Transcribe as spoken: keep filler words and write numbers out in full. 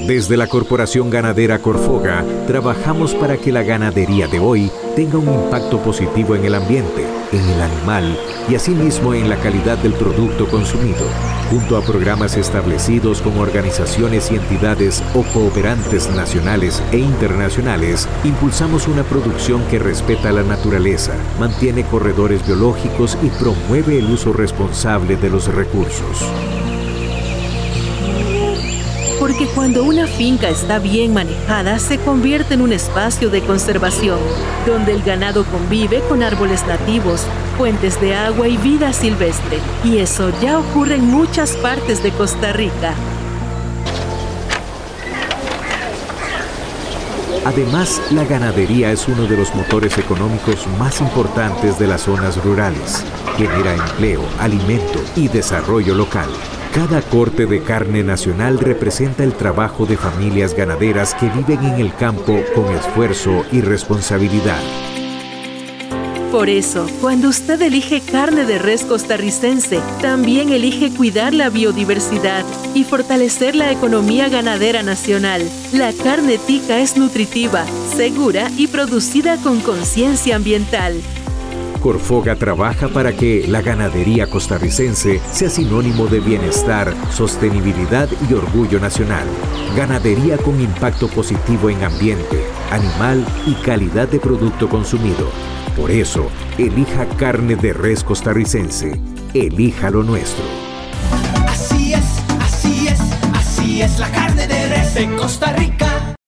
Desde la Corporación Ganadera Corfoga, trabajamos para que la ganadería de hoy tenga un impacto positivo en el ambiente, en el animal y asimismo en la calidad del producto consumido. Junto a programas establecidos con organizaciones y entidades o cooperantes nacionales e internacionales, impulsamos una producción que respeta la naturaleza, mantiene corredores biológicos y promueve el uso responsable de los recursos. Porque cuando una finca está bien manejada, se convierte en un espacio de conservación, donde el ganado convive con árboles nativos, fuentes de agua y vida silvestre. Y eso ya ocurre en muchas partes de Costa Rica. Además, la ganadería es uno de los motores económicos más importantes de las zonas rurales. Genera empleo, alimento y desarrollo local. Cada corte de carne nacional representa el trabajo de familias ganaderas que viven en el campo con esfuerzo y responsabilidad. Por eso, cuando usted elige carne de res costarricense, también elige cuidar la biodiversidad y fortalecer la economía ganadera nacional. La carne tica es nutritiva, segura y producida con conciencia ambiental. Corfoga trabaja para que la ganadería costarricense sea sinónimo de bienestar, sostenibilidad y orgullo nacional. Ganadería con impacto positivo en ambiente, animal y calidad de producto consumido. Por eso, elija carne de res costarricense. Elija lo nuestro. Así es, así es, así es la carne de res de Costa Rica.